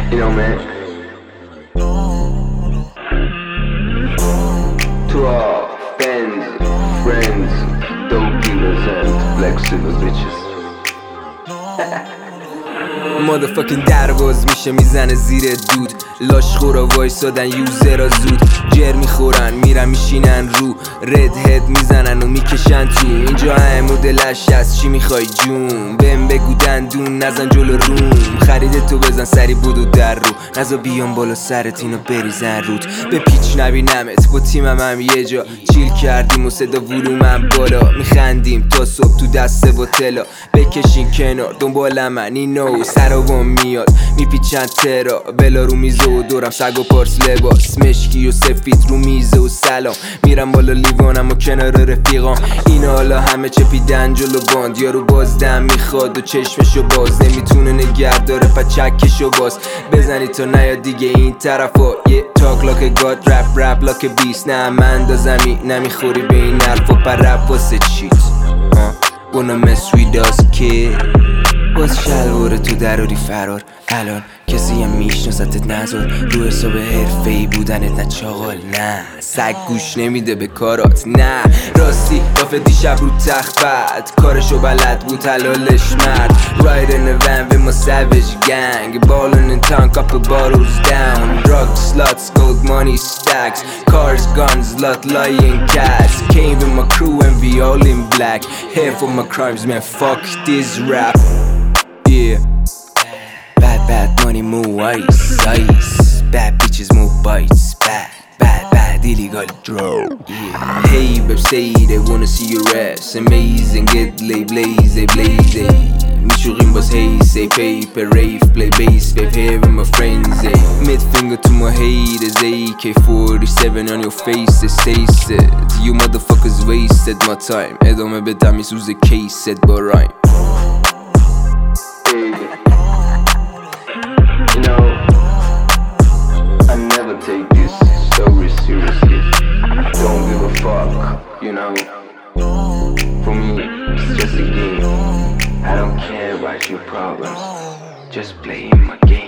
You know, man. To all fans, friends, dope dealers and black silver bitches. مادرفاکین در باز میشه میزنه زیر دود، لاش خورا وایسادن یوزرا زود جر میخورن میرن میشینن رو رد هد میزنن و میکشن تو اینجا همه دلش از چی میخوای جون بهم بگو دندون نزن جلو روم خرید تو بزن سری بودو در رو نزا بیام بالا سرت اینو بریزن رود به پیچ نبینمت با تیمم هم یه جا چیل کردیم و صدا ولومم بالا میخندیم تا صبح تو دسته و تلا بکشین کنار دنبال من اینو سرابام میاد میپیچن ترا بلا رو میزه و دورم سگ و پارس لباس مشکی و سفید رو میزه و سلام میرم بالا لیوانم و کنار رفیقام اینا حالا همه چپیدن جلو باند یارو بازدم میخواد و چشمشو باز نمیتونه نگه داره پچکشو باز بزنی تا نیاد دیگه این طرفا یه تاک لاک گاد رپ لاک بیست نه من دازمی نمیخوری به این حرف و پر رپ واسه چیت wanna mess with us kid باز شلوار تو دراری فرار الان کسی هم میشناستت نذار رو حساب حرفه‌ای بودنت نه چاقال نه سگ گوش نمیده به کارات نه راستی رافت دیشب رو تخت بعد کارشو بلد بود حلالش مرد رایدن ون with my savage gang ballin' in town couple bottles down drugs sluts gold money stacks cars guns lot lying cats came with my crew and we all in black here for my crimes man fuck this rap yeah bad money move ice bad bitches move bites bad illegal drug yeah hey babe say they wanna see your ass amazing get lay blaze میشوقیم باز hey say paper rave play bass vape here with my friends mid finger to my haters AK-47 on your face stay set you motherfuckers wasted my time ادامه بدم میسوزه کیست با رایم You know, I never take this story seriously. Don't give a fuck, you know. For me, it's just a game. I don't care about your problems. Just play my game.